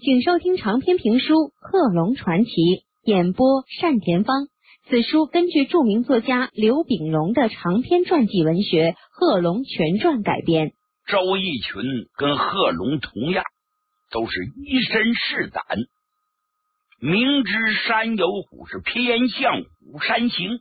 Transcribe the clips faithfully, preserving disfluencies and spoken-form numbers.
请收听长篇评书《贺龙传奇》，演播单田芳。此书根据著名作家刘秉龙的长篇传记文学《贺龙全传》改编。 周逸群跟贺龙同样，都是一身是胆，明知山有虎，是偏向虎山行。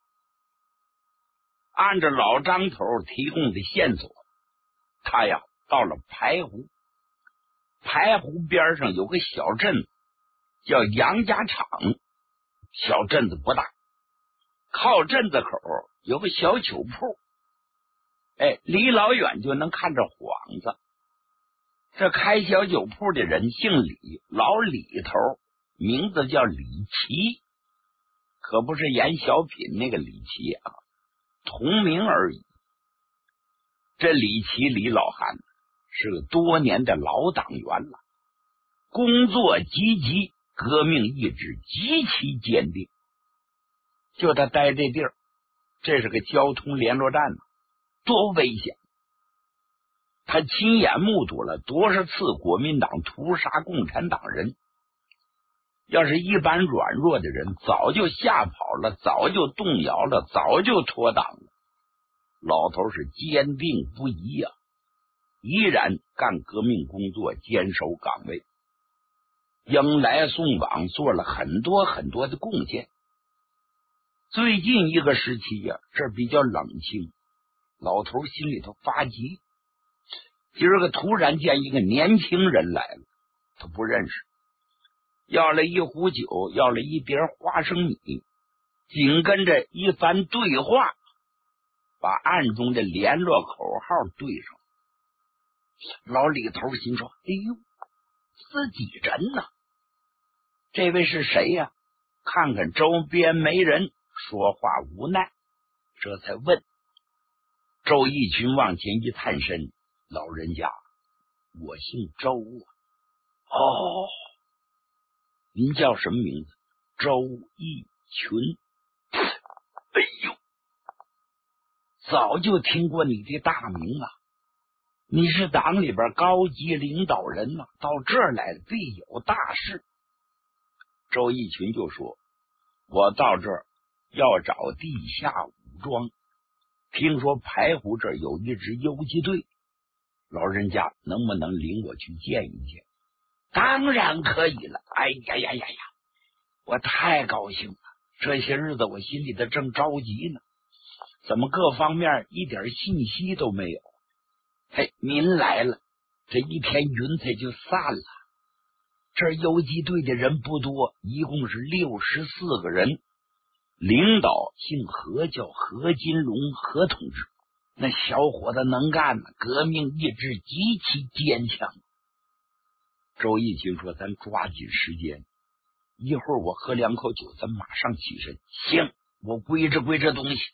按照老张头提供的线索，他呀到了排湖，排湖边上有个小镇子叫杨家场，小镇子不大，靠镇子口有个小酒铺，哎，离老远就能看着幌子。这开小酒铺的人姓李，老李头名字叫李奇，可不是演小品那个李奇啊，同名而已。这李奇李老汉是个多年的老党员了，工作积极，革命意志极其坚定。就他待这地儿，这是个交通联络站，多危险！他亲眼目睹了多少次国民党屠杀共产党人，要是一般软弱的人，早就吓跑了，早就动摇了，早就脱党了。老头是坚定不移啊，依然干革命工作，坚守岗位，迎来送往，做了很多很多的贡献。最近一个时期呀、啊，这比较冷清，老头心里头发急。今儿个突然见一个年轻人来了，他不认识，要了一壶酒，要了一碟花生米，紧跟着一番对话，把暗中的联络口号对上。老李头心说：“哎呦，自己人呐！这位是谁呀、啊？”看看周边没人，说话无奈，这才问。周逸群往前一探身：“老人家，我姓周啊。”“哦，您叫什么名字？”“周逸群。”“哎呦，早就听过你的大名啊！你是党里边高级领导人呐、啊，到这儿来必有大事。”周逸群就说：“我到这儿要找地下武装，听说排湖这儿有一支游击队，老人家能不能领我去见一见？”“当然可以了。”“哎呀呀呀呀，我太高兴了！这些日子我心里头正着急呢，怎么各方面一点信息都没有？嘿，您来了，这一片云彩就散了。这儿游击队的人不多，一共是六十四个人，领导姓何，叫何金龙，何同志。那小伙子能干，革命意志极其坚强。”周逸群说：“咱抓紧时间，一会儿我喝两口酒，咱马上起身。”“行，我归置归置东西。”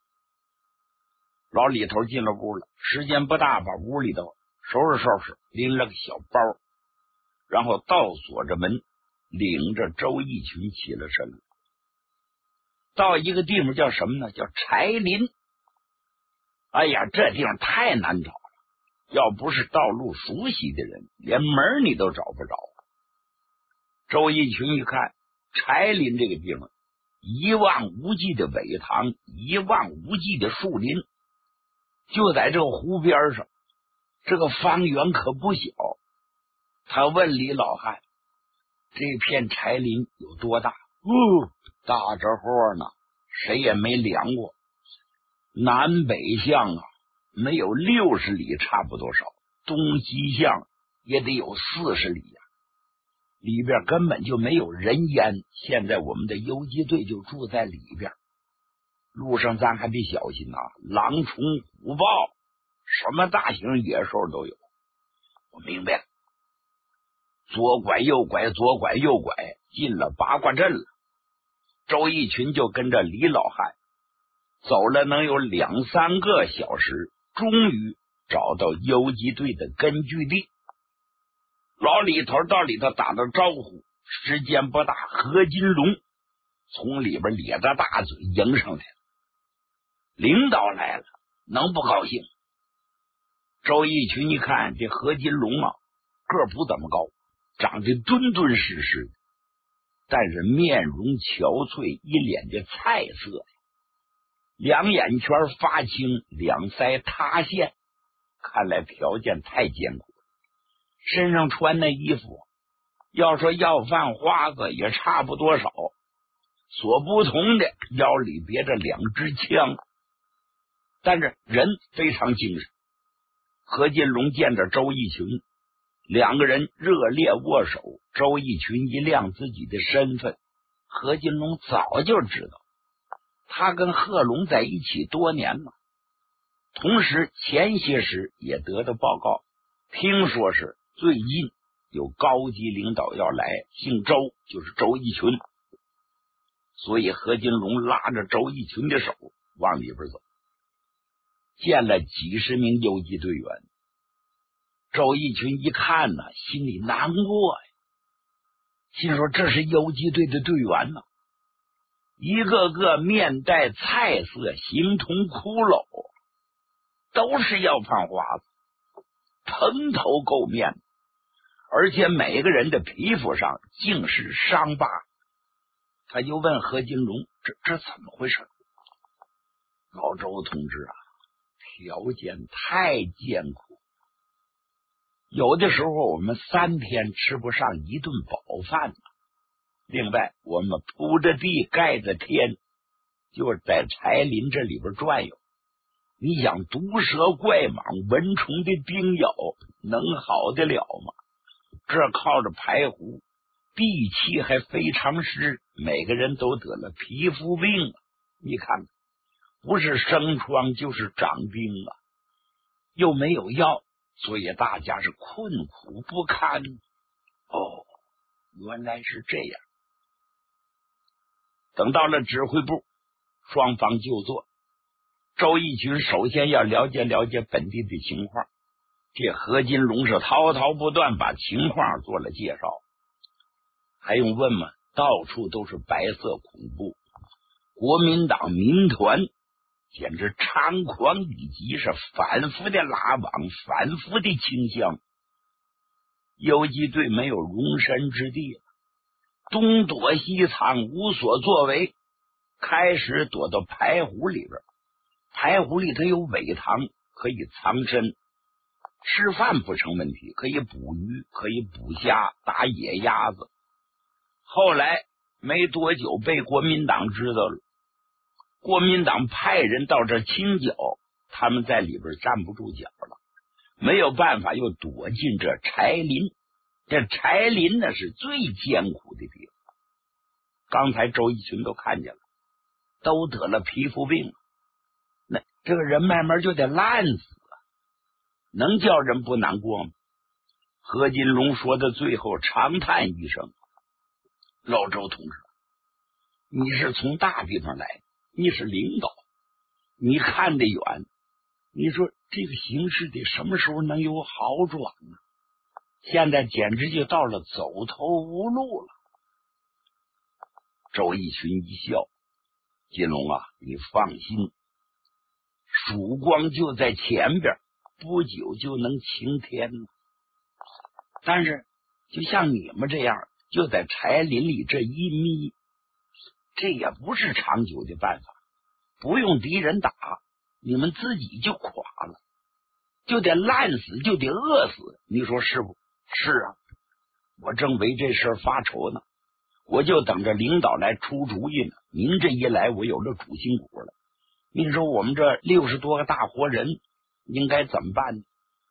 老李头进了屋了，时间不大，把屋里头收拾收拾，拎了个小包，然后倒锁着门，领着周逸群起了身了。到一个地方叫什么呢？叫柴林。哎呀，这地方太难找了，要不是道路熟悉的人，连门你都找不着。周逸群一看，柴林这个地方，一望无际的苇塘，一望无际的树林，就在这个湖边上，这个方圆可不小。他问李老汉：“这片柴林有多大？”“哦，大着货呢，谁也没量过。南北向啊，没有六十里差不多少，东西向也得有四十里呀、啊。里边根本就没有人烟，现在我们的游击队就住在里边。路上咱还得小心呐、啊，狼虫虎豹，什么大型野兽都有。”“我明白了。”左拐右拐，左拐右拐，进了八卦镇了。周逸群就跟着李老汉走了能有两三个小时，终于找到游击队的根据地。老李头到里头打了招呼，时间不大，何金龙从里边咧着大嘴迎上来了。领导来了，能不高兴？周逸群一看这何金龙啊，个不怎么高， 长得敦敦实实的，但是面容憔悴，一脸的菜色，两眼圈发青，两腮塌陷，看来条件太艰苦。身上穿的衣服，要说要饭花子也差不多少，所不同的腰里别着两支枪，但是人非常精神。何金龙见着周逸群，两个人热烈握手。周逸群一亮自己的身份，何金龙早就知道，他跟贺龙在一起多年了。同时前些时也得到报告，听说是最近有高级领导要来，姓周，就是周逸群。所以何金龙拉着周逸群的手往里边走，见了几十名游击队员。周逸群一看呢，心里难过呀，心说这是游击队的队员呢，一个个面带菜色，形同骷髅，都是要饭花子，蓬头垢面，而且每个人的皮肤上尽是伤疤。他就问何金龙，这这怎么回事？老周同志啊，条件太艰苦，有的时候我们三天吃不上一顿饱饭了。另外我们铺着地盖着天，就是在柴林这里边转悠，你想毒蛇怪蟒蚊虫的叮咬能好得了吗？这靠着排胡，地气还非常湿，每个人都得了皮肤病啊！你看看，不是生疮就是长病啊，又没有药，所以大家是困苦不堪。哦，原来是这样。等到了指挥部，双方就坐。周逸群首先要了解了解本地的情况，这何金龙是滔滔不断把情况做了介绍。还用问吗？到处都是白色恐怖，国民党民团简直猖狂以及，是反复的拉网，反复的倾向。游击队没有容身之地，东躲西藏，无所作为，开始躲到排湖里边。排湖里头有苇塘，可以藏身，吃饭不成问题，可以捕鱼，可以捕虾，打野鸭子。后来没多久被国民党知道了，国民党派人到这清剿，他们在里边站不住脚了，没有办法又躲进这柴林。这柴林呢是最艰苦的地方，刚才周逸群都看见了，都得了皮肤病，那这个人慢慢就得烂死啊，能叫人不难过吗？何金龙说的最后长叹一声，老周同志，你是从大地方来，你是领导，你看得远，你说这个形势得什么时候能有好转呢？现在简直就到了走投无路了。周逸群一笑，金龙啊，你放心，曙光就在前边，不久就能晴天了。但是就像你们这样就在柴林里这一眯，这也不是长久的办法，不用敌人打，你们自己就垮了，就得烂死，就得饿死，你说是不是啊？我正为这事发愁呢，我就等着领导来出主意呢。您这一来，我有了主心骨了。你说我们这六十多个大活人应该怎么办呢？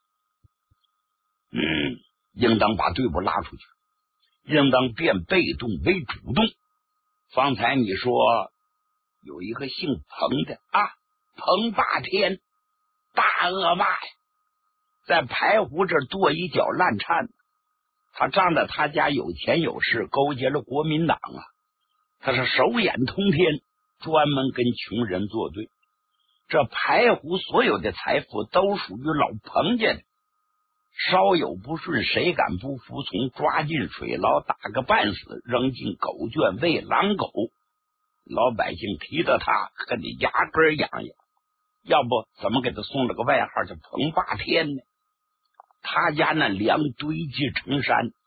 嗯，应当把队伍拉出去，应当变被动为主动。方才你说有一个姓彭的啊，彭霸天，大恶霸呀，在排湖这跺一脚烂颤，他仗着他家有钱有势，勾结了国民党啊，他是手眼通天，专门跟穷人作对。这排湖所有的财富都属于老彭家的，稍有不顺，谁敢不服从？抓进水牢，打个半死，扔进狗圈喂狼狗。老百姓提到他，恨得牙根痒痒，要不怎么给他送了个外号叫彭霸天呢？他家那粮堆积成山，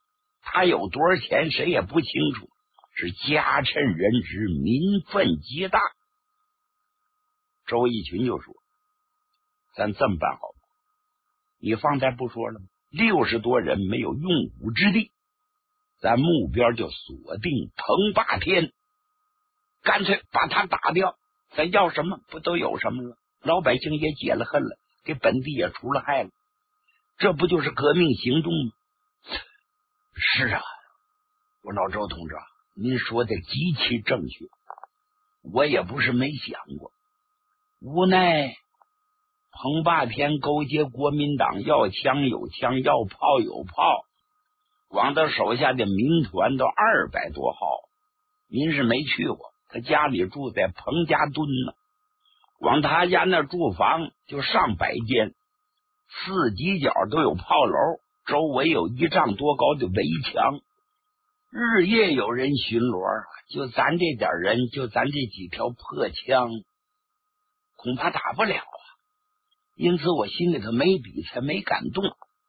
他有多少钱谁也不清楚，是家趁人之，民愤极大。周逸群就说，咱这么办好，你方才不说了吗？六十多人没有用武之地，咱目标就锁定彭霸天，干脆把他打掉，咱要什么不都有什么了？老百姓也解了恨了，给本地也除了害了，这不就是革命行动吗？是啊，我老周同志，您说的极其正确，我也不是没想过，无奈彭霸天勾结国民党，要枪有枪，要炮有炮，光他手下的民团都二百多号。您是没去过，他家里住在彭家墩呢，光他家那住房就上百间，四犄角都有炮楼，周围有一丈多高的围墙，日夜有人巡逻，就咱这点人，就咱这几条破枪，恐怕打不了啊。因此我心里头没底，才没敢动。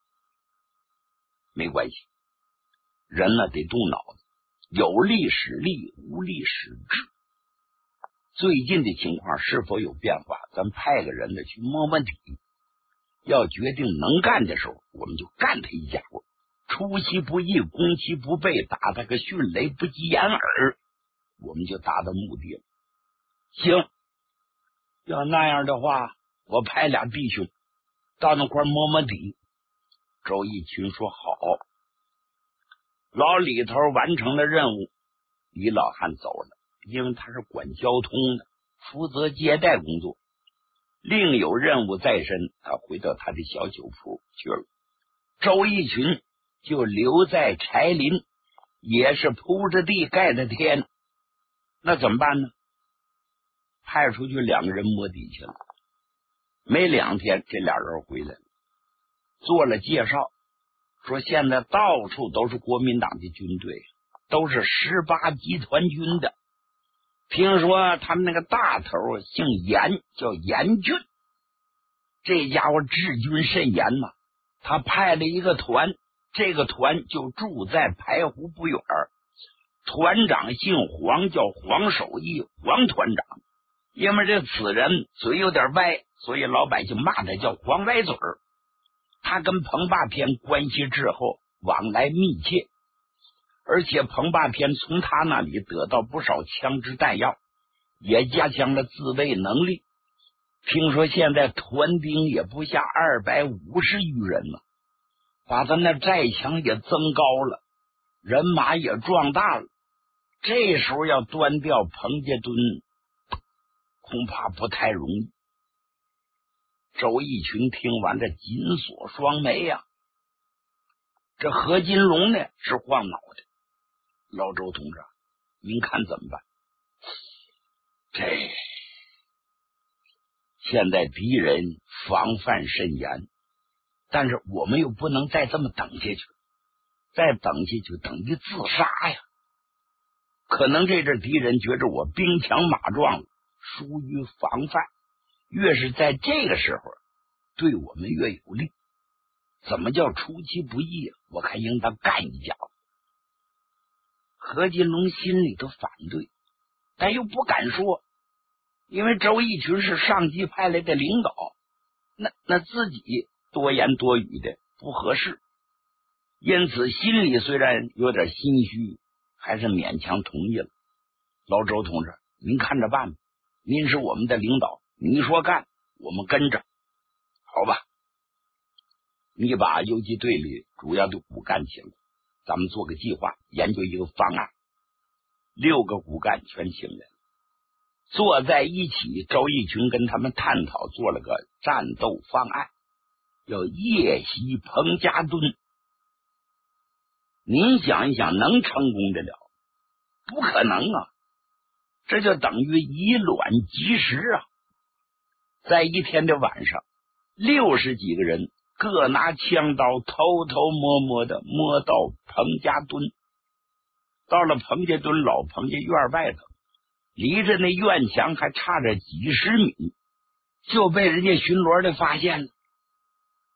没关系，人呢得动脑子，有力使力，无力使智。最近的情况是否有变化，咱派个人呢去摸摸底，要决定能干的时候，我们就干他一家伙，出其不意，攻其不备，打他个迅雷不及掩耳，我们就达到目的了。行，要那样的话，我派俩弟兄到那块摸摸底。周逸群说好。老李头完成了任务，李老汉走了，因为他是管交通的，负责接待工作，另有任务在身，他回到他的小酒铺去了。周逸群就留在柴林，也是铺着地盖的天。那怎么办呢？派出去两个人摸底去了。没两天，这俩人回来了，做了介绍，说现在到处都是国民党的军队，都是十八集团军的。听说他们那个大头姓严，叫严俊，这家伙治军甚严呐。他派了一个团，这个团就住在排湖不远，团长姓黄，叫黄守义，黄团长。因为这此人嘴有点歪，所以老百姓骂他叫黄歪嘴儿。他跟彭霸天关系之后，往来密切，而且彭霸天从他那里得到不少枪支弹药，也加强了自卫能力。听说现在团兵也不下二百五十余人了，把他那寨墙也增高了，人马也壮大了。这时候要端掉彭家墩，恐怕不太容易。周逸群听完这紧锁双眉呀、啊，这何金龙呢是晃脑袋。老周同志，您看怎么办？这现在敌人防范甚严，但是我们又不能再这么等下去，再等下去等于自杀呀。可能这阵敌人觉着我兵强马壮，疏于防范，越是在这个时候对我们越有利。怎么叫出其不意啊？我看应当干一架。何金龙心里头反对，但又不敢说，因为周逸群是上级派来的领导，那那自己多言多语的不合适，因此心里虽然有点心虚，还是勉强同意了。老周同志，您看着办吧，您是我们的领导，你说干，我们跟着，好吧？你把游击队里主要的骨干请来，咱们做个计划，研究一个方案。六个骨干全请来了，坐在一起，周逸群跟他们探讨，做了个战斗方案，要夜袭彭家墩。您想一想，能成功得了？不可能啊！这就等于以卵击石啊！在一天的晚上，六十几个人各拿枪刀，偷偷摸摸的摸到彭家墩。到了彭家墩老彭家院外头，离着那院墙还差着几十米，就被人家巡逻的发现了。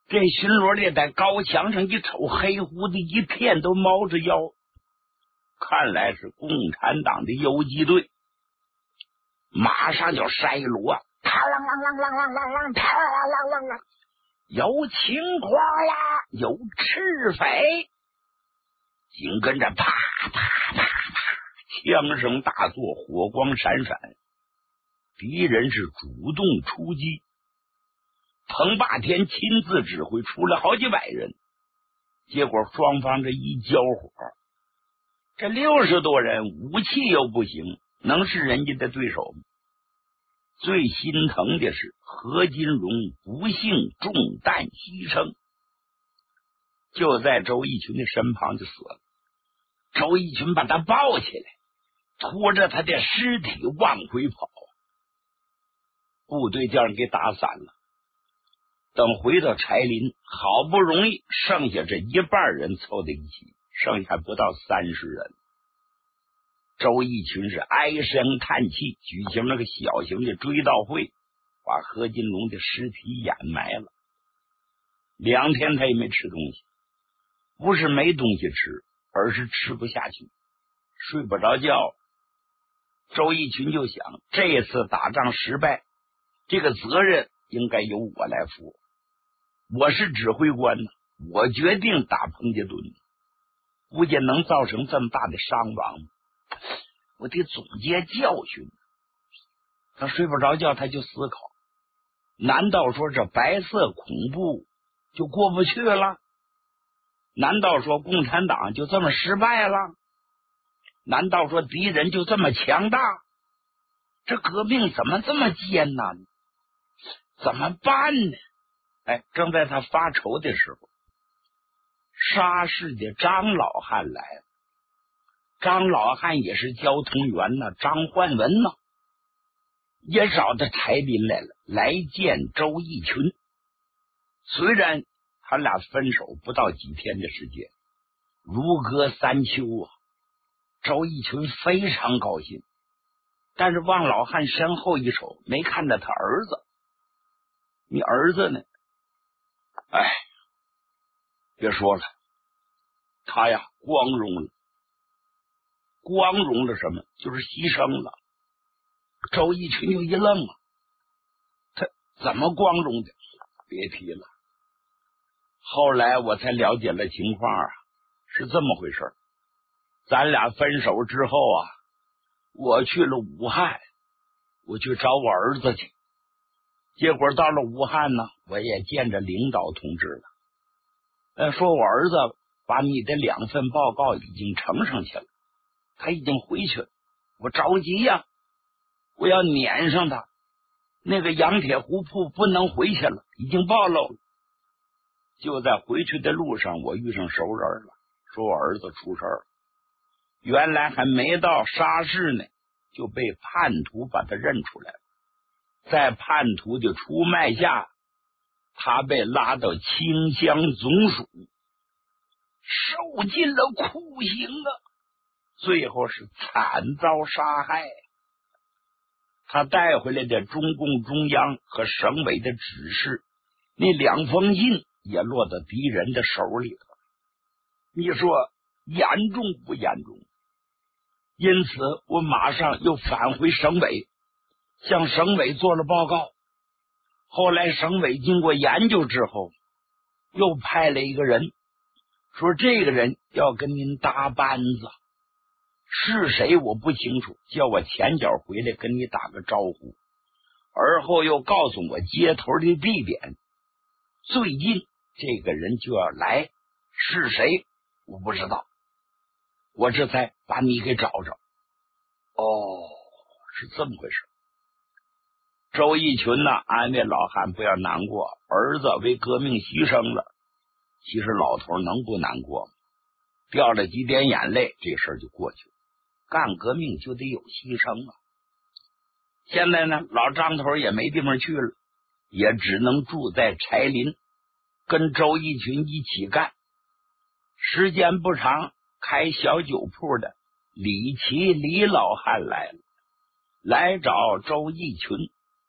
这巡逻的在高墙上一瞅，黑胡子一片都猫着腰，看来是共产党的游击队，马上就筛锣，嘡啷啷啷啷啷啷啷，嘡啷啷啷啷，有青花呀，有赤匪，紧跟着啪啪啪啪，枪声大作，火光闪闪，敌人是主动出击。彭霸天亲自指挥，出了好几百人，结果双方这一交火，这六十多人武器又不行，能是人家的对手吗？最心疼的是何金荣不幸中弹牺牲，就在周逸群的身旁就死了。周逸群把他抱起来，拖着他的尸体往回跑，部队叫人给打散了。等回到柴林，好不容易剩下这一半人凑在一起，剩下不到三十人。周逸群是唉声叹气，举行了个小型的追悼会，把何金龙的尸体掩埋了。两天他也没吃东西，不是没东西吃，而是吃不下去，睡不着觉。周逸群就想，这次打仗失败，这个责任应该由我来负。我是指挥官呢，我决定打彭家墩，估计能造成这么大的伤亡，我得总结教训。他睡不着觉，他就思考，难道说这白色恐怖就过不去了？难道说共产党就这么失败了？难道说敌人就这么强大？这革命怎么这么艰难？怎么办呢？哎，正在他发愁的时候，沙市的张老汉来了。张老汉也是交通员呢，张焕文呢，也找到柴林来了，来见周逸群。虽然他俩分手不到几天的时间，如隔三秋啊，周逸群非常高兴，但是往老汉身后一瞅，没看到他儿子。你儿子呢？哎，别说了，他呀光荣了。光荣了什么？就是牺牲了。周逸群就一愣啊，他怎么光荣的？别提了。后来我才了解了情况啊，是这么回事。咱俩分手之后啊，我去了武汉，我去找我儿子去。结果到了武汉呢，我也见着领导同志了。呃，说我儿子把你的两份报告已经呈上去了，他已经回去了。我着急呀，我要撵上他。那个杨铁湖铺不能回去了，已经暴露了。就在回去的路上，我遇上熟人了，说我儿子出事了。原来还没到沙市呢，就被叛徒把他认出来了。在叛徒的出卖下，他被拉到清乡总署，受尽了酷刑啊，最后是惨遭杀害。他带回来的中共中央和省委的指示，那两封信也落到敌人的手里了。你说严重不严重？因此我马上又返回省委，向省委做了报告。后来省委经过研究之后，又派了一个人，说这个人要跟您搭班子，是谁我不清楚，叫我前脚回来跟你打个招呼。而后又告诉我接头的地点，最近这个人就要来，是谁我不知道。我这才把你给找着。哦，是这么回事。周逸群呢，安慰老汉不要难过，儿子为革命牺牲了。其实老头能不难过吗？掉了几点眼泪，这事儿就过去了。干革命就得有牺牲啊。现在呢，老张头也没地方去了，也只能住在柴林，跟周逸群一起干。时间不长，开小酒铺的李奇李老汉来了，来找周逸群，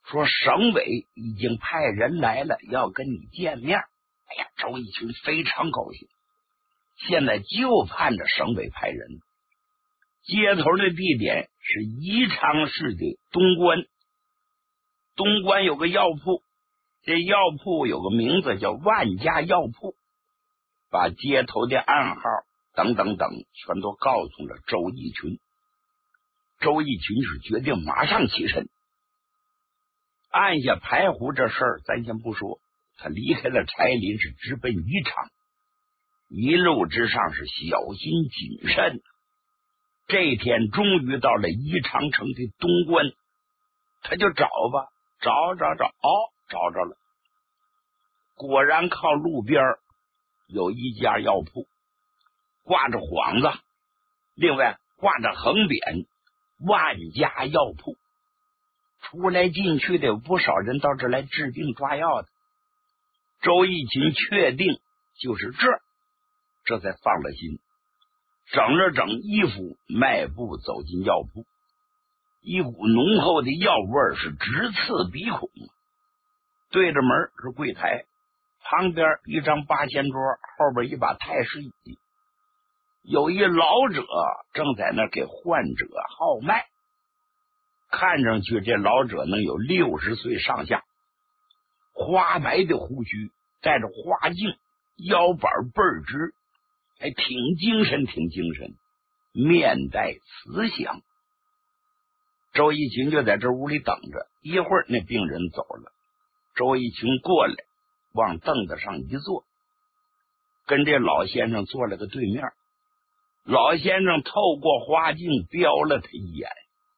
说省委已经派人来了，要跟你见面。哎呀，周逸群非常高兴，现在就盼着省委派人。接头的地点是宜昌市的东关，东关有个药铺，这药铺有个名字叫万家药铺，把接头的暗号等等等全都告诉了周逸群。周逸群是决定马上起身。按下排湖这事儿咱先不说，他离开了柴林，是直奔宜昌，一路之上是小心谨慎。这天终于到了宜昌城的东关，他就找吧，找找找，哦，找着了。果然靠路边有一家药铺，挂着幌子，另外挂着横匾万家药铺。出来进去的有不少人到这来治病抓药的。周逸群确定就是这，这才放了心，整了整衣服，迈步走进药铺。一股浓厚的药味是直刺鼻孔。对着门是柜台，旁边一张八仙桌，后边一把太师椅，有一老者正在那给患者号脉。看上去这老者能有六十岁上下，花白的胡须，戴着花镜，腰板倍儿直，还挺精神挺精神，面带慈祥。周逸群就在这屋里等着，一会儿那病人走了，周逸群过来往凳子上一坐，跟这老先生坐了个对面。老先生透过花镜瞄了他一眼，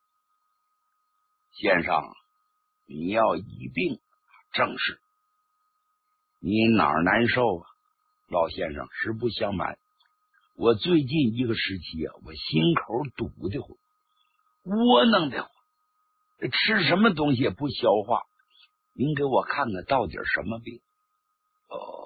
先生，你要医病，正是。你哪儿难受啊？老先生，实不相瞒，我最近一个时期啊，我心口堵得慌，窝囊得慌，吃什么东西也不消化。您给我看看到底什么病？哦，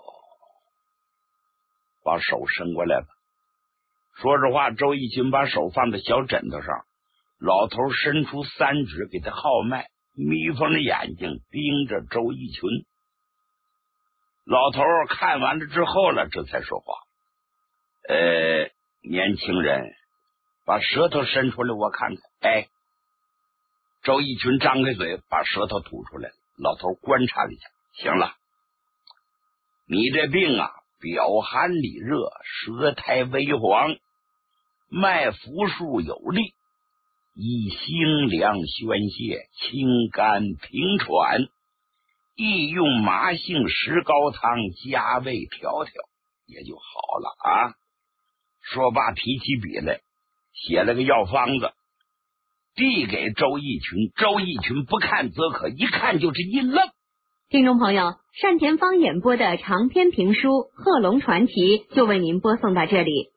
把手伸过来吧。说实话，周逸群把手放在小枕头上，老头伸出三指给他号脉，眯缝着眼睛盯着周逸群。老头看完了之后了，这才说话。呃，年轻人，把舌头伸出来我看看。哎，周逸群张开嘴把舌头吐出来，老头观察了一下，行了，你这病啊，表寒里热，舌苔微黄，脉浮数有力，以辛凉宣泄，清肝平喘，宜用麻杏石膏汤加味调调，也就好了啊。说罢提起笔来，写了个药方子，递给周逸群。周逸群不看则可，一看就是一愣。 听众朋友，单田芳演播的长篇评书《贺龙传奇》就为您播送到这里。